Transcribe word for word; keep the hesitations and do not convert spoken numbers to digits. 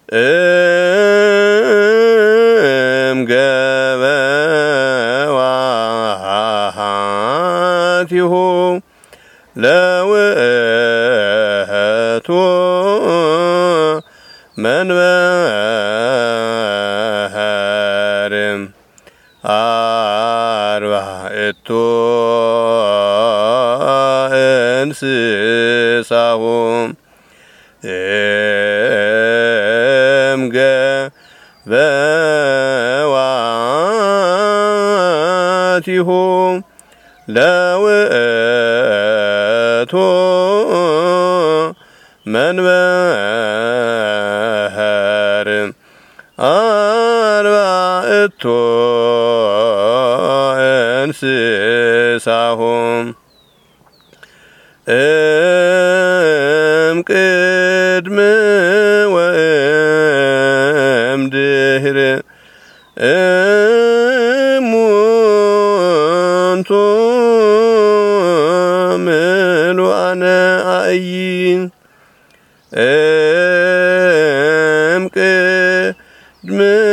እም ገበዋቲሁ ለውእቱ መንበርም አርባዕቱ እንስሳሁ እም ገበዋቲሁ ለውእቱ መንበርም አርባዕቱ እንስሳሁ እም ቅድም ወእም ድኅር እሙንቱ ምሉአነ አዕይን እም ቅድም